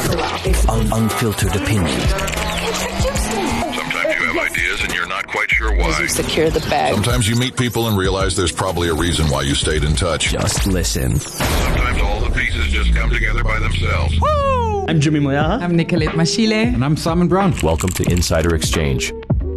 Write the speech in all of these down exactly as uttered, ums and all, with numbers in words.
Un- unfiltered opinion. Sometimes you have ideas and you're not quite sure why. You secure the bag. Sometimes you meet people and realize there's probably a reason why you stayed in touch. Just listen. Sometimes all the pieces just come together by themselves. Woo! I'm Jimmy Moyaha. I'm Nicolette Mashile. And I'm Simon Brown. Welcome to Insider Exchange.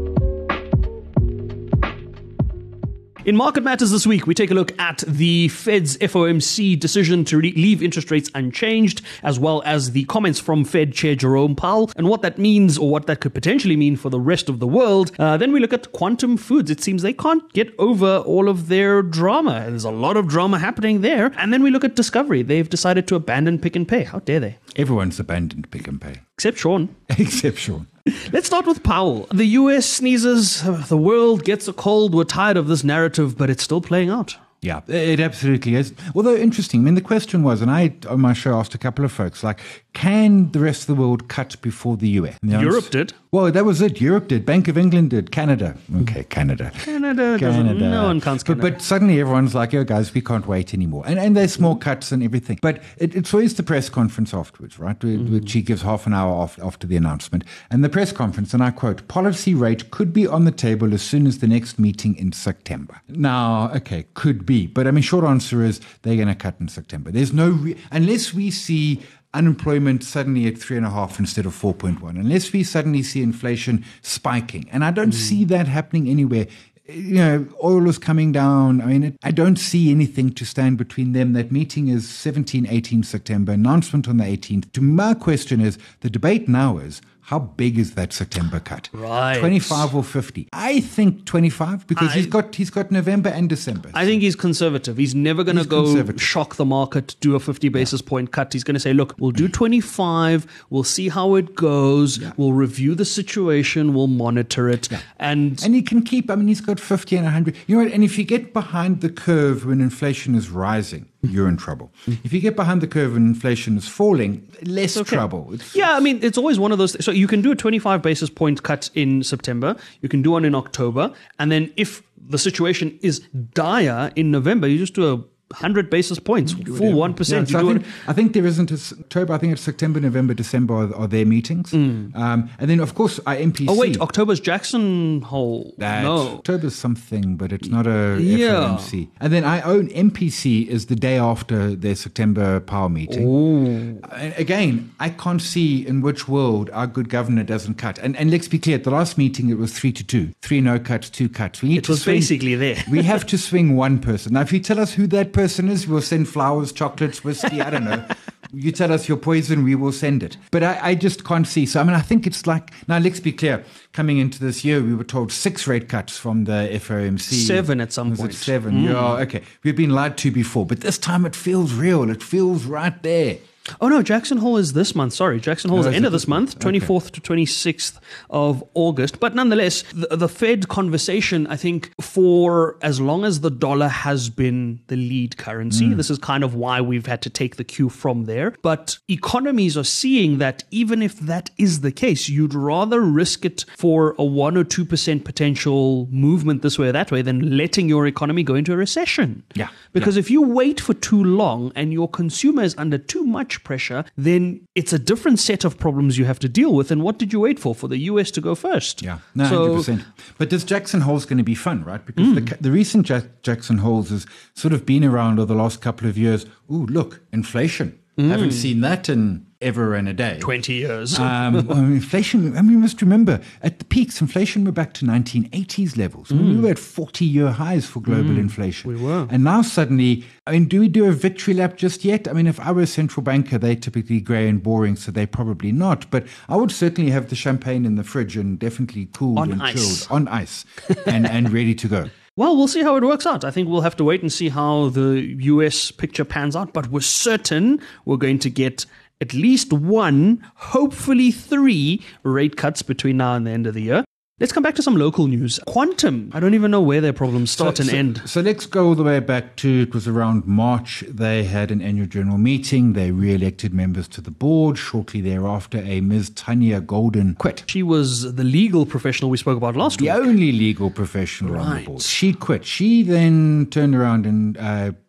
In Market Matters this week, we take a look at the Fed's F O M C decision to re- leave interest rates unchanged, as well as the comments from Fed Chair Jerome Powell and what that means or what that could potentially mean for the rest of the world. Uh, then we look at Quantum Foods. It seems they can't get over all of their drama. There's a lot of drama happening there. And then we look at Discovery. They've decided to abandon Pick and Pay. How dare they? Everyone's abandoned Pick and Pay. Except Sean. Except Sean. Let's start with Powell. The U S sneezes, the world gets a cold. We're tired of this narrative, but it's still playing out. Yeah, it absolutely is. Although interesting, I mean, the question was, and I on my show asked a couple of folks, like, can the rest of the world cut before the U S? Europe did. Well, that was it. Europe did. Bank of England did. Canada. Okay, Canada. Canada. Canada. No one counts Canada. But, but suddenly everyone's like, oh, guys, we can't wait anymore. And and there's small cuts and everything. But it, it's always the press conference afterwards, right? Mm-hmm. Which she gives half an hour after, after the announcement. And the press conference, and I quote, policy rate could be on the table as soon as the next meeting in September. Now, okay, could be. But I mean, short answer is they're going to cut in September. There's no, re- unless we see unemployment suddenly at three and a half instead of four point one, unless we suddenly see inflation spiking. And I don't mm. see that happening anywhere. You know, oil is coming down. I mean, it, I don't see anything to stand between them. That meeting is seventeen, eighteen September, announcement on the eighteenth. To my question is, the debate now is, how big is that September cut? Right. twenty-five or fifty? I think twenty-five because I, he's got he's got November and December. I so. think he's conservative. He's never going to go shock the market, do a fifty basis yeah. point cut. He's going to say, look, we'll do twenty-five. We'll see how it goes. Yeah. We'll review the situation. We'll monitor it. Yeah. And and he can keep, I mean, he's got fifty and one hundred. You know what? And if you get behind the curve when inflation is rising, you're in trouble. If you get behind the curve and inflation is falling, less okay. trouble. It's, yeah, I mean, it's always one of those th- so you can do a twenty-five basis point cut in September, you can do one in October, and then if the situation is dire in November, you just do a one hundred basis points, full one percent. Yeah, so I, think, I think there isn't a October, I think it's September, November, December are, are their meetings. Mm. Um, and then, of course, our M P C. Oh, wait, October's Jackson Hole. That, no. October's something, but it's not a yeah. F O M C. And then our own M P C is the day after their September power meeting. Ooh. And again, I can't see in which world our good governor doesn't cut. And, and let's be clear, at the last meeting, it was three to two. Three no cuts, two cuts. We need it to was swing, basically there. We have to swing one person. Now, if you tell us who that person is, we'll send flowers, chocolates, whiskey, I don't know. You tell us your poison, we will send it. But I, I just can't see. So, I mean, I think it's like, now let's be clear, coming into this year, we were told six rate cuts from the F O M C. Seven at some Was point. It seven? Mm. Yeah, okay. We've been lied to before, but this time it feels real. It feels right there. Oh, no, Jackson Hole is this month. Sorry, Jackson Hole no, is the end of this this month, month? twenty-fourth okay. to twenty-sixth of August. But nonetheless, the, the Fed conversation, I think, for as long as the dollar has been the lead currency, mm. this is kind of why we've had to take the cue from there. But economies are seeing that even if that is the case, you'd rather risk it for a one or two percent potential movement this way or that way than letting your economy go into a recession. Yeah. Because yeah. if you wait for too long and your consumer is under too much pressure, then it's a different set of problems you have to deal with. And what did you wait for? For the U S to go first? Yeah, no, so, one hundred percent. But this Jackson Hole's going to be fun, right? Because mm. the, the recent Jack, Jackson Holes has sort of been around over the last couple of years. Ooh, look, inflation. Mm. Haven't seen that in ever and a day. twenty years. um, well, inflation, I mean, you must remember, at the peaks, inflation were back to nineteen eighties levels. Mm. I mean, we were at forty-year highs for global mm. inflation. We were. And now suddenly, I mean, do we do a victory lap just yet? I mean, if I were a central banker, they're typically grey and boring, so they probably not. But I would certainly have the champagne in the fridge and definitely cooled on and ice. chilled on ice and, and ready to go. Well, we'll see how it works out. I think we'll have to wait and see how the U S picture pans out. But we're certain we're going to get at least one, hopefully three rate cuts between now and the end of the year. Let's come back to some local news. Quantum, I don't even know where their problems start so, and so, end. So let's go all the way back to, it was around March. They had an annual general meeting. They re-elected members to the board. Shortly thereafter, a Miz Tanya Golden quit. She was the legal professional we spoke about last the week. The only legal professional right. on the board. She quit. She then turned around and uh,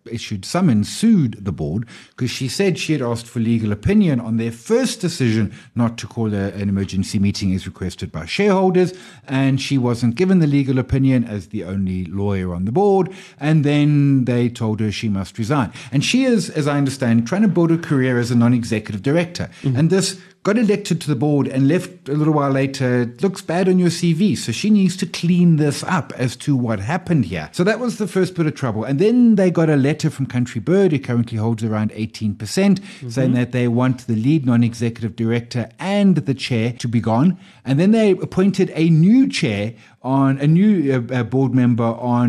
issued summons, sued the board because she said she had asked for legal opinion on their first decision not to call a, an emergency meeting as requested by shareholders, and she wasn't given the legal opinion as the only lawyer on the board, and then they told her she must resign. And she is, as I understand, trying to build a career as a non-executive director. Mm-hmm. And this got elected to the board and left a little while later. It looks bad on your C V. So she needs to clean this up as to what happened here. So that was the first bit of trouble. And then they got a letter from Country Bird, who currently holds around eighteen percent, mm-hmm. saying that they want the lead non-executive director and the chair to be gone. And then they appointed a new chair on a new uh, board member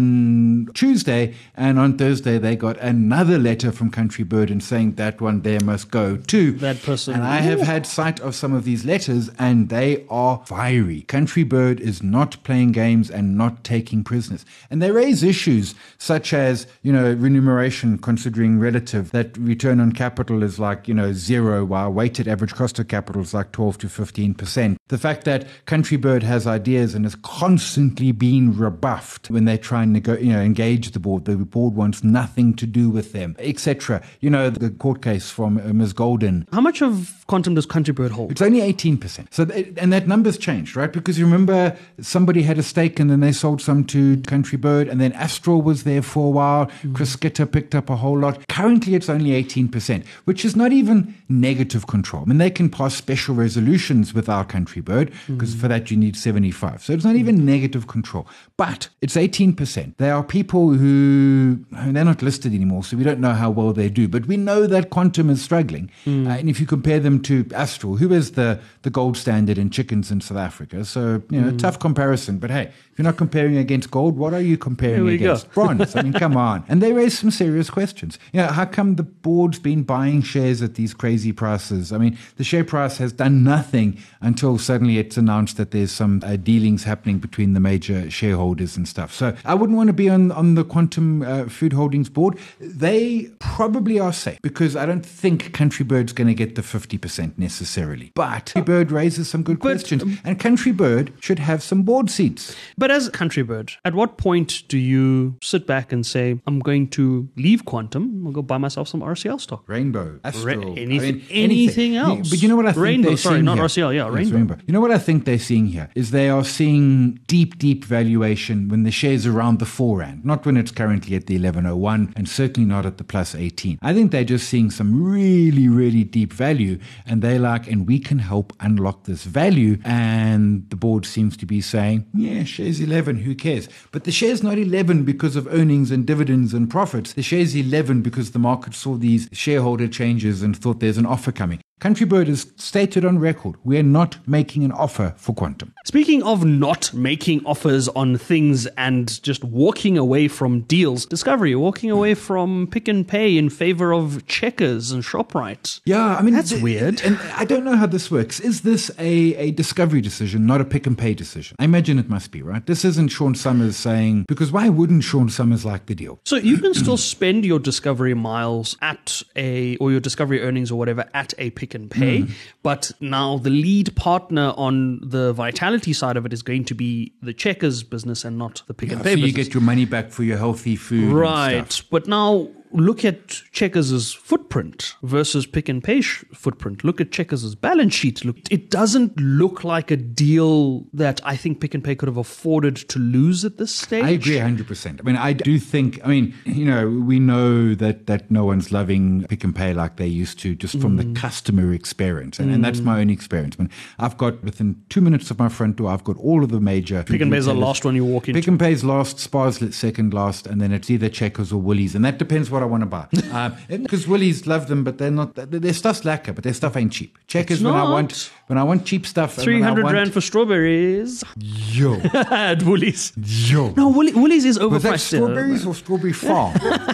on Tuesday, and on Thursday they got another letter from Country Bird and saying that one there must go too. That person. And I have had sight of some of these letters, and they are fiery. Country Bird is not playing games and not taking prisoners. And they raise issues such as, you know, remuneration considering relative, that return on capital is like, you know, zero, while weighted average cost of capital is like twelve to fifteen percent. The fact that Country Bird has ideas and is constantly being rebuffed when they try and nego- you know, engage the board. The board wants nothing to do with them, et cetera. You know, the court case from uh, Miz Golden. How much of Quantum does Country Bird hold? It's only eighteen percent. So, th- and that number's changed, right? Because you remember somebody had a stake and then they sold some to Country Bird, and then Astral was there for a while. Mm. Chris Skinner picked up a whole lot. Currently, it's only eighteen percent, which is not even negative control. I mean, they can pass special resolutions without Country Bird, because mm. for that you need seventy-five. So it's not even negative control. But it's eighteen percent. There are people who, I mean, they're not listed anymore, so we don't know how well they do. But we know that Quantum is struggling. Mm. Uh, and if you compare them to Astral, who is the, the gold standard in chickens in South Africa. So, you know, mm. tough comparison. But hey, if you're not comparing against gold, what are you comparing against? Go. Bronze. I mean, come on. And they raise some serious questions. You know, how come the board's been buying shares at these crazy prices? I mean, the share price has done nothing until suddenly it's announced that there's some uh, dealings happening between the major shareholders and stuff. So I wouldn't want to be on, on the Quantum uh, Food Holdings board. They probably are safe, because I don't think Country Bird's going to get the fifty percent necessarily. But Country Bird raises some good but, questions. Um, and Country Bird should have some board seats. But as Country Bird, at what point do you sit back and say, I'm going to leave Quantum, I'll go buy myself some R C L stock? Rainbow, Astral, Ra- anything, I mean, anything else. But you know what I think Rainbow, they're sorry, seeing not here? R C L, yeah, Yes, Rainbow. Rainbow. You know what I think they're seeing here is they are seeing deep, deep valuation when the share's around the four rand, not when it's currently at the eleven oh one, and certainly not at the plus eighteen. I think they're just seeing some really, really deep value, and they're like, and we can help unlock this value. And the board seems to be saying, yeah, share's eleven, who cares? But the share's not eleven because of earnings and dividends and profits. The share's eleven because the market saw these shareholder changes and thought there's an offer coming. Country Bird has stated on record, we are not making an offer for Quantum. Speaking of not making offers on things and just walking away from deals, Discovery walking away from Pick n Pay in favor of Checkers and ShopRite. Yeah, I mean, that's th- weird. And I don't know how this works. Is this a, a Discovery decision, not a Pick n Pay decision? I imagine it must be, right? This isn't Sean Summers saying, because why wouldn't Sean Summers like the deal? So you can still spend your Discovery miles at a, or your Discovery earnings or whatever at a Pick n Pay, mm. but now the lead partner on the Vitality side of it is going to be the Checkers business and not the Pick yeah, n Pay so business. You get your money back for your healthy food, right? And stuff. But now look at Checkers' footprint versus Pick n Pay's footprint. Look at Checkers' balance sheet. Look, it doesn't look like a deal that I think Pick n Pay could have afforded to lose at this stage. I agree one hundred percent. I mean, I do think, I mean, you know, we know that, that no one's loving Pick n Pay like they used to, just from mm. the customer experience. And, mm. and that's my own experience. I mean, I've got, within two minutes of my front door, I've got all of the major... Pick n Pay's the last one you walk into. Pick n Pay's last, Spar's second last, and then it's either Checkers or Woolies. And that depends what I want to buy. Because um, Woolies love them, but they're not, their stuff's lacquer, but their stuff ain't cheap. Checkers, when I want when I want cheap stuff. three hundred want, rand for strawberries. Yo. At Woolies. Yo. No, Woolies, Woolies is overpriced. Was that strawberries or Strawberry Farm?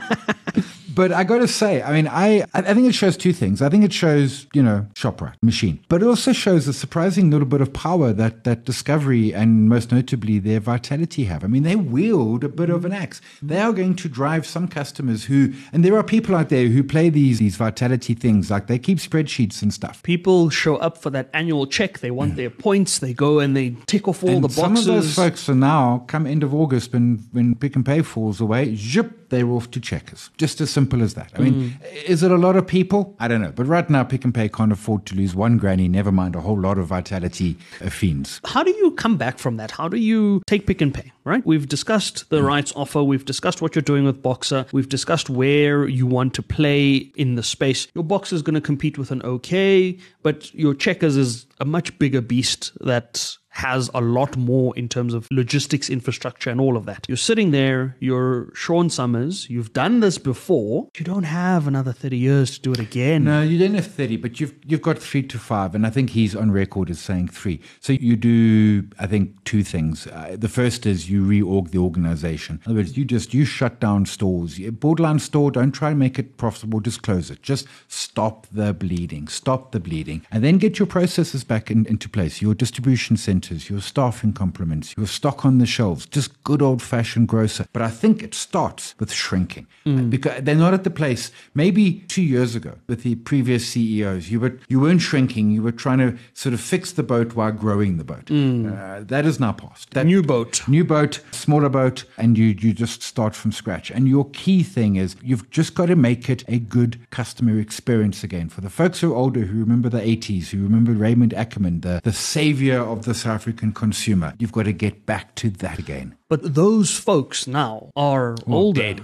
But I got to say, I mean, I I think it shows two things. I think it shows, you know, ShopRite, machine. But it also shows a surprising little bit of power that, that Discovery and most notably their Vitality have. I mean, they wield a bit of an axe. They are going to drive some customers who, and there are people out there who play these, these Vitality things, like they keep spreadsheets and stuff. People show up for that annual check. They want mm. their points. They go and they tick off all and the boxes. Some of those folks are now, come end of August, when, when Pick n Pay falls away, zip, they're off to Checkers. Just as simple as that. I mean, mm. is it a lot of people? I don't know. But right now, Pick n Pay can't afford to lose one granny, never mind a whole lot of Vitality uh, fiends. How do you come back from that? How do you take Pick n Pay, right? We've discussed the mm. rights offer. We've discussed what you're doing with Boxer. We've discussed where you want to play in the space. Your Boxer is going to compete with an OK, but your Checkers is a much bigger beast that has a lot more in terms of logistics, infrastructure, and all of that. You're sitting there, you're Sean Summers, you've done this before. You don't have another thirty years to do it again. No, you don't have thirty, but you've you've got three to five, and I think he's on record as saying three. So you do, I think, two things. Uh, the first is you reorg the organization. In other words, you just, you shut down stores. A borderline store, don't try and make it profitable, just close it. Just stop the bleeding, stop the bleeding, and then get your processes back in, into place, your distribution centers, your staffing complements, your stock on the shelves, just good old-fashioned grocer. But I think it starts with shrinking. Mm. Because they're not at the place, maybe two years ago with the previous C E Os, you, were, you weren't shrinking, you were trying to sort of fix the boat while growing the boat. Mm. Uh, that is now past. That, new boat. New boat, smaller boat, and you, you just start from scratch. And your key thing is you've just got to make it a good customer experience again. For the folks who are older, who remember the eighties, who remember Raymond Ackerman, the, the savior of the South African consumer. You've got to get back to that again. But those folks now are oh, older.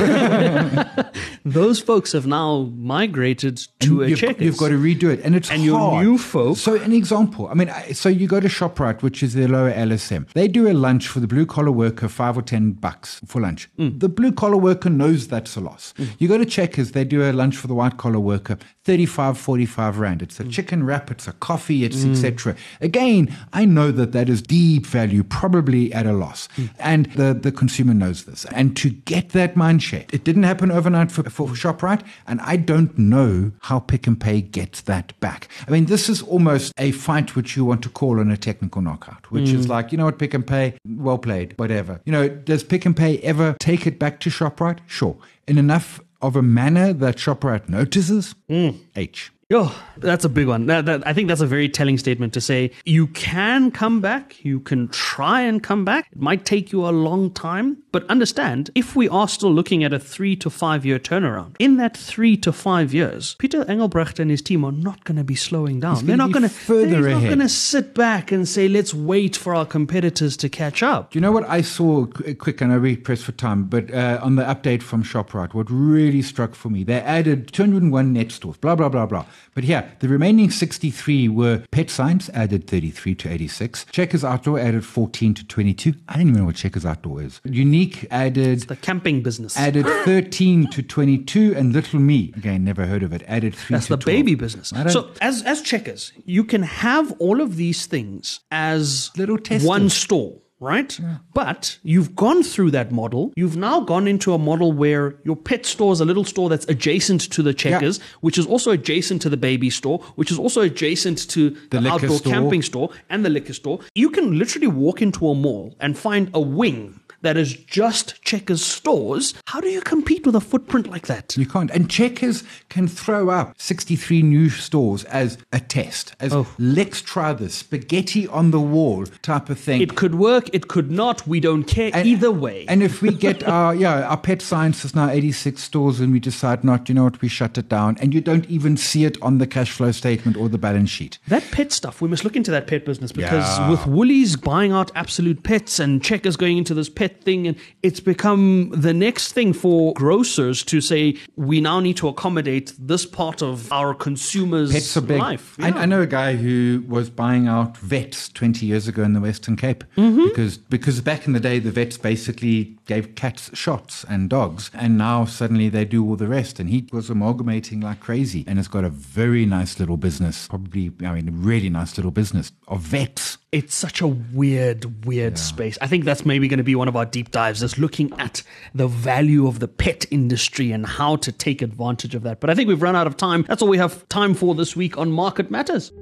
Those folks have now migrated to and a you've, Checkers. You've got to redo it. And it's and hard. your new folk. So an example, I mean, so you go to ShopRite, which is their lower L S M. They do a lunch for the blue-collar worker, five or ten bucks for lunch. Mm. The blue-collar worker knows that's a loss. Mm. You go to Checkers, they do a lunch for the white-collar worker, thirty-five, forty-five rand. It's a mm. chicken wrap, it's a coffee, it's mm. et cetera. Again, I know that that is deep value, probably at a loss. Mm. And the, the consumer knows this. And to get that mind share, it didn't happen overnight for, for ShopRite, and I don't know how Pick n Pay gets that back. I mean, this is almost a fight which you want to call on a technical knockout, which mm. is like, you know what, Pick n Pay, well played, whatever. You know, does Pick n Pay ever take it back to ShopRite? Sure. In enough of a manner that ShopRite notices? Mm. H. Oh, that's a big one. That, that, I think that's a very telling statement to say you can come back, you can try and come back. It might take you a long time, but understand, if we are still looking at a three to five year turnaround, in that three to five years, Peter Engelbrecht and his team are not going to be slowing down. They're not going to further They're not going to sit back and say, let's wait for our competitors to catch up. Do you know what I saw quick, and I read press for time, but uh, on the update from ShopRite, what really struck for me, they added two hundred one net stores, blah, blah, blah, blah. But here, the remaining sixty-three were Pet Science, added thirty-three to eighty-six. Checkers Outdoor added fourteen to twenty-two. I don't even know what Checkers Outdoor is. Unique added... It's the camping business. Added thirteen to twenty-two. And Little Me, again, never heard of it, added three That's to twelve. That's the baby business. So as, as Checkers, you can have all of these things as little testers. One store. Right? Yeah. But you've gone through that model. You've now gone into a model where your pet store is a little store that's adjacent to the Checkers, yeah. which is also adjacent to the baby store, which is also adjacent to the, the outdoor store. Camping store and the liquor store. You can literally walk into a mall and find a wing that is just Checkers stores. How do you compete with a footprint like that? You can't. And Checkers can throw up sixty-three new stores as a test, as oh. let's try this, spaghetti on the wall type of thing. It could work, it could not, we don't care and, either way. And if we get our, yeah, our Pet Science is now eighty-six stores and we decide not, you know what, we shut it down, and you don't even see it on the cash flow statement or the balance sheet. That pet stuff, we must look into that pet business, because yeah. with Woolies buying out Absolute Pets and Checkers going into this pet thing, and it's become the next thing for grocers to say, we now need to accommodate this part of our consumers' Pets are big. life. Yeah. I, I know a guy who was buying out vets twenty years ago in the Western Cape, mm-hmm. because because back in the day the vets basically gave cats shots and dogs, and now suddenly they do all the rest, and he was amalgamating like crazy, and has got a very nice little business, probably, I mean, a really nice little business of vets. It's such a weird, weird yeah. space. I think that's maybe going to be one of our deep dives, is looking at the value of the pet industry and how to take advantage of that. But I think we've run out of time. That's all we have time for this week on Market Matters.